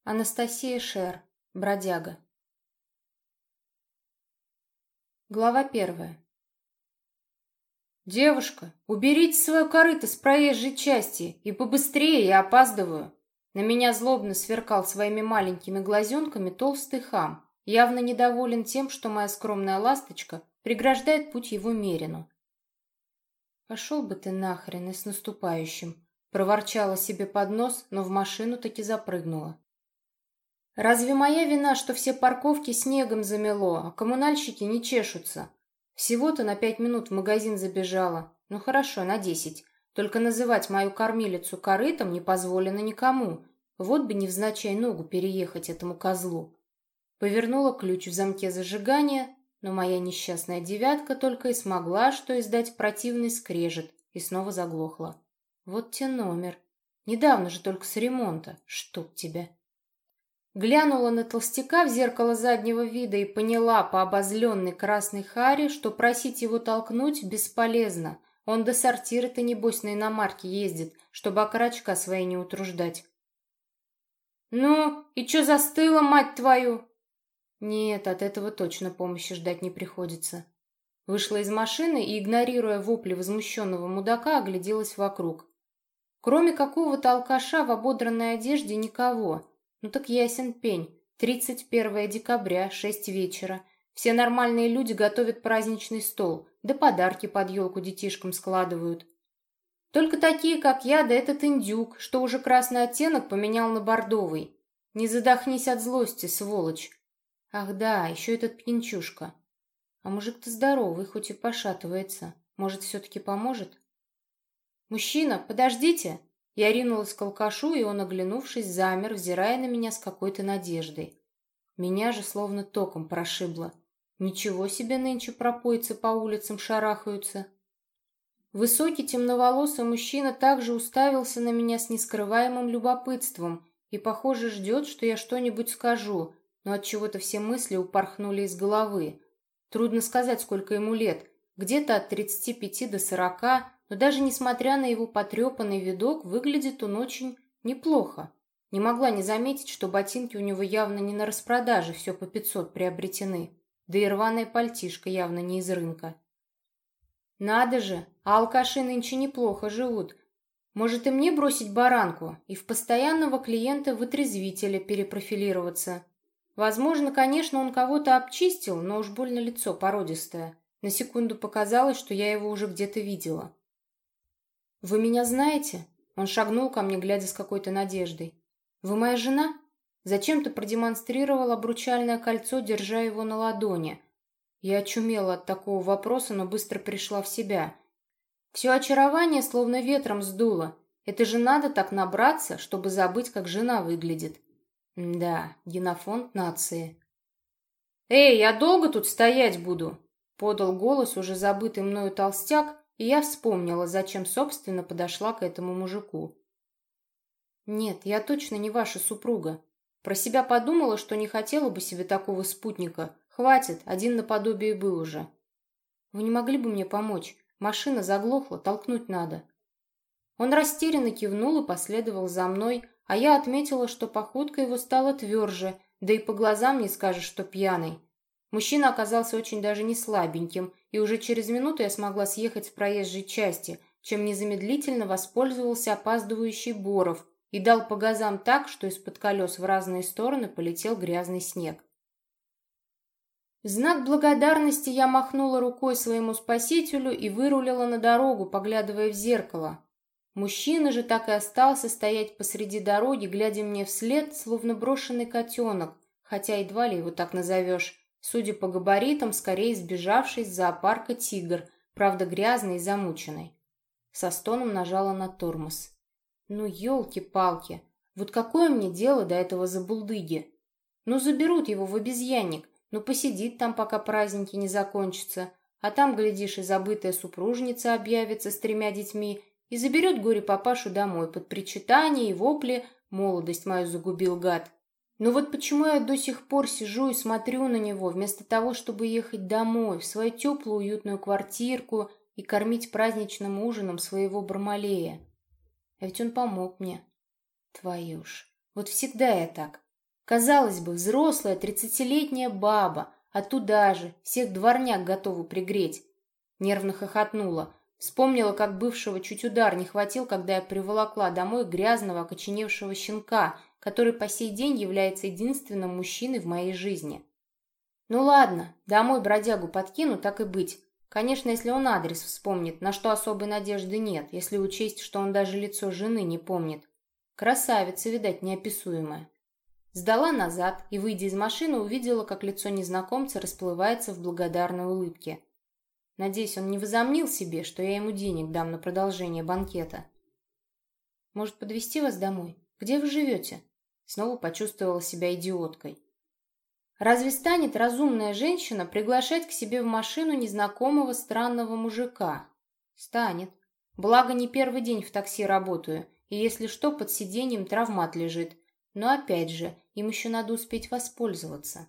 Анастасия Шер. Бродяга. Глава 1. «Девушка, уберите свое корыто с проезжей части, и побыстрее, я опаздываю!» На меня злобно сверкал своими маленькими глазенками толстый хам, явно недоволен тем, что моя скромная ласточка преграждает путь его Мерину. «Пошел бы ты нахрен и с наступающим!» Проворчала себе под нос, но в машину таки запрыгнула. Разве моя вина, что все парковки снегом замело, а коммунальщики не чешутся? Всего-то на 5 минут в магазин забежала. Ну хорошо, на 10. Только называть мою кормилицу корытом не позволено никому. Вот бы невзначай ногу переехать этому козлу. Повернула ключ в замке зажигания, но моя несчастная девятка только и смогла, что издать противный скрежет, и снова заглохла. Вот те номер. Недавно же только с ремонта. Чтоб тебя. Глянула на толстяка в зеркало заднего вида и поняла по обозленной красной харе, что просить его толкнуть бесполезно. Он до сортира-то, небось, на иномарке ездит, чтобы окорочка свои не утруждать. «Ну, и чё застыла, мать твою?» Нет, от этого точно помощи ждать не приходится. Вышла из машины и, игнорируя вопли возмущенного мудака, огляделась вокруг. Кроме какого-то алкаша в ободранной одежде никого. Ну так ясен пень. 31 декабря, 6 вечера. Все нормальные люди готовят праздничный стол, да подарки под елку детишкам складывают. Только такие, как я, да этот индюк, что уже красный оттенок поменял на бордовый. Не задохнись от злости, сволочь. Ах да, еще этот пьянчушка. А мужик-то здоровый, хоть и пошатывается. Может, все-таки поможет? «Мужчина, подождите!» Я ринулась к алкашу, и он, оглянувшись, замер, взирая на меня с какой-то надеждой. Меня же словно током прошибло. Ничего себе нынче пропойцы по улицам шарахаются. Высокий темноволосый мужчина также уставился на меня с нескрываемым любопытством и, похоже, ждет, что я что-нибудь скажу, но отчего-то все мысли упорхнули из головы. Трудно сказать, сколько ему лет, где-то от 35 до 40, но даже несмотря на его потрепанный видок, выглядит он очень неплохо. Не могла не заметить, что ботинки у него явно не на распродаже, все по 500 приобретены, да и рваная пальтишка явно не из рынка. Надо же, а алкаши нынче неплохо живут. Может, и мне бросить баранку и в постоянного клиента-вытрезвителя перепрофилироваться? Возможно, конечно, он кого-то обчистил, но уж больно лицо породистое. На секунду показалось, что я его уже где-то видела. «Вы меня знаете?» Он шагнул ко мне, глядя с какой-то надеждой. «Вы моя жена?» Зачем-то продемонстрировал обручальное кольцо, держа его на ладони. Я очумела от такого вопроса, но быстро пришла в себя. Все очарование словно ветром сдуло. Это же надо так набраться, чтобы забыть, как жена выглядит. Да, генофонд нации. «Эй, я долго тут стоять буду?» Подал голос уже забытый мною толстяк, и я вспомнила, зачем, собственно, подошла к этому мужику. «Нет, я точно не ваша супруга. Про себя подумала, что не хотела бы себе такого спутника. Хватит, один наподобие был уже. Вы не могли бы мне помочь? Машина заглохла, толкнуть надо». Он растерянно кивнул и последовал за мной, а я отметила, что походка его стала тверже, да и по глазам не скажешь, что пьяный. Мужчина оказался очень даже не слабеньким, и уже через минуту я смогла съехать с проезжей части, чем незамедлительно воспользовался опаздывающий Боров и дал по газам так, что из-под колес в разные стороны полетел грязный снег. В знак благодарности я махнула рукой своему спасителю и вырулила на дорогу, поглядывая в зеркало. Мужчина же так и остался стоять посреди дороги, глядя мне вслед, словно брошенный котенок, хотя едва ли его так назовешь. Судя по габаритам, скорее сбежавший из зоопарка тигр, правда грязный и замученный. Со стоном нажала на тормоз. Ну, елки-палки, вот какое мне дело до этого забулдыги? Ну, заберут его в обезьянник, ну, посидит там, пока праздники не закончатся, а там, глядишь, и забытая супружница объявится с 3 детьми и заберет горе-папашу домой под причитание и вопли «молодость мою загубил гад». Но вот почему я до сих пор сижу и смотрю на него, вместо того, чтобы ехать домой, в свою теплую уютную квартирку и кормить праздничным ужином своего Бармалея? А ведь он помог мне. Твою ж, вот всегда я так. Казалось бы, взрослая 30-летняя баба, а туда же всех дворняг готовы пригреть. Нервно хохотнула. Вспомнила, как бывшего чуть удар не хватил, когда я приволокла домой грязного, окоченевшего щенка, который по сей день является единственным мужчиной в моей жизни. Ну ладно, домой бродягу подкину, так и быть. Конечно, если он адрес вспомнит, на что особой надежды нет, если учесть, что он даже лицо жены не помнит. Красавица, видать, неописуемая. Сдала назад и, выйдя из машины, увидела, как лицо незнакомца расплывается в благодарной улыбке. Надеюсь, он не возомнил себе, что я ему денег дам на продолжение банкета. «Может, подвезти вас домой? Где вы живете?» Снова почувствовала себя идиоткой. Разве станет разумная женщина приглашать к себе в машину незнакомого странного мужика? Станет. Благо, не первый день в такси работаю, и если что, под сиденьем травмат лежит. Но опять же, им еще надо успеть воспользоваться.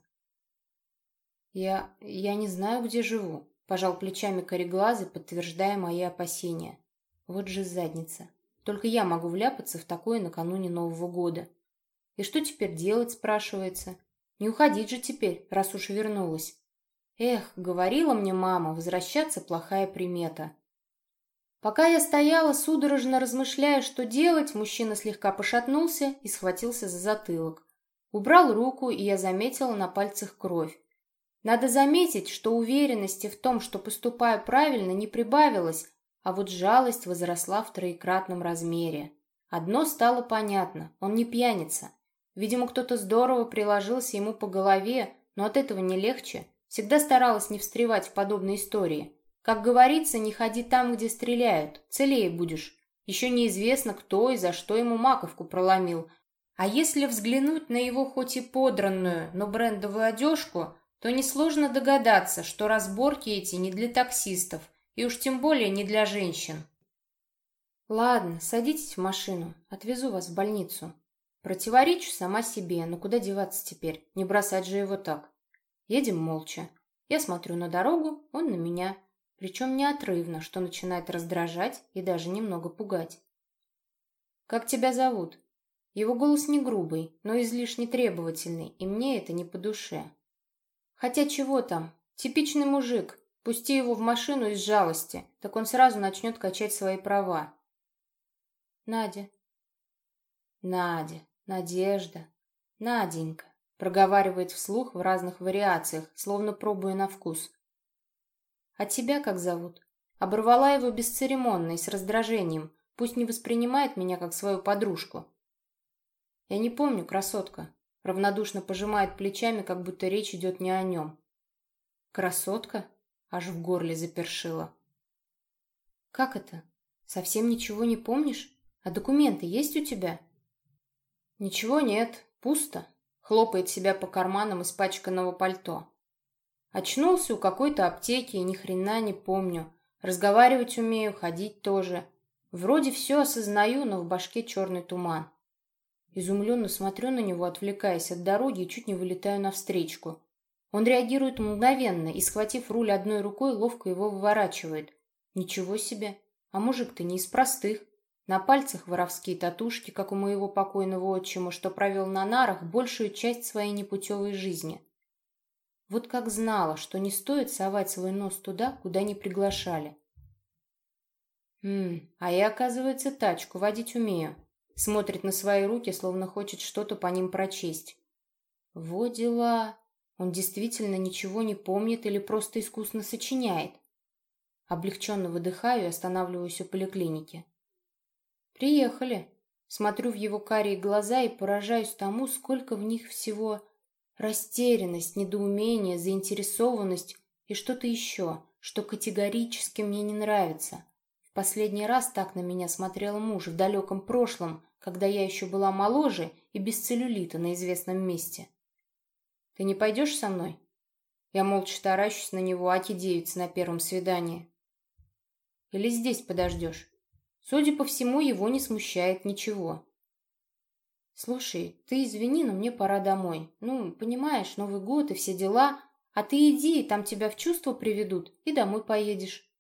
Я не знаю, где живу, пожал плечами кореглазый, подтверждая мои опасения. Вот же задница. Только я могу вляпаться в такое накануне Нового года. И что теперь делать, спрашивается? Не уходить же теперь, раз уж вернулась. Эх, говорила мне мама, возвращаться плохая примета. Пока я стояла, судорожно размышляя, что делать, мужчина слегка пошатнулся и схватился за затылок. Убрал руку, и я заметила на пальцах кровь. Надо заметить, что уверенности в том, что поступаю правильно, не прибавилось, а вот жалость возросла в троекратном размере. Одно стало понятно, он не пьяница. Видимо, кто-то здорово приложился ему по голове, но от этого не легче. Всегда старалась не встревать в подобные истории. Как говорится, не ходи там, где стреляют, целее будешь. Еще неизвестно, кто и за что ему маковку проломил. А если взглянуть на его хоть и подранную, но брендовую одежку, то несложно догадаться, что разборки эти не для таксистов, и уж тем более не для женщин. Ладно, садитесь в машину, отвезу вас в больницу. Противоречу сама себе, но куда деваться теперь? Не бросать же его так. Едем молча. Я смотрю на дорогу, он на меня. Причем неотрывно, что начинает раздражать и даже немного пугать. «Как тебя зовут?» Его голос не грубый, но излишне требовательный, и мне это не по душе. Хотя чего там? Типичный мужик. Пусти его в машину из жалости, так он сразу начнет качать свои права. Надя. Надя. Надежда. Наденька. Проговаривает вслух в разных вариациях, словно пробуя на вкус. А тебя как зовут? Оборвала его бесцеремонно и с раздражением. Пусть не воспринимает меня как свою подружку. Я не помню, красотка. Равнодушно пожимает плечами, как будто речь идет не о нем. Красотка? Аж в горле запершила. Как это? Совсем ничего не помнишь? А документы есть у тебя? Ничего нет, пусто. Хлопает себя по карманам испачканного пальто. Очнулся у какой-то аптеки и ни хрена не помню. Разговаривать умею, ходить тоже. Вроде все осознаю, но в башке черный туман. Изумленно смотрю на него, отвлекаясь от дороги, и чуть не вылетаю навстречку. Он реагирует мгновенно и, схватив руль одной рукой, ловко его выворачивает. Ничего себе! А мужик-то не из простых. На пальцах воровские татушки, как у моего покойного отчима, что провел на нарах большую часть своей непутевой жизни. Вот как знала, что не стоит совать свой нос туда, куда не приглашали. А я, оказывается, тачку водить умею. Смотрит на свои руки, словно хочет что-то по ним прочесть. Во дела! Он действительно ничего не помнит или просто искусно сочиняет. Облегченно выдыхаю и останавливаюсь у поликлиники. Приехали. Смотрю в его карие глаза и поражаюсь тому, сколько в них всего растерянность, недоумение, заинтересованность и что-то еще, что категорически мне не нравится. В последний раз так на меня смотрел муж в далеком прошлом, когда я еще была моложе и без целлюлита на известном месте. «Ты не пойдешь со мной?» Я молча таращусь на него, аки девица на первом свидании. «Или здесь подождешь?» Судя по всему, его не смущает ничего. «Слушай, ты извини, но мне пора домой. Ну, понимаешь, Новый год и все дела. А ты иди, там тебя в чувство приведут, и домой поедешь.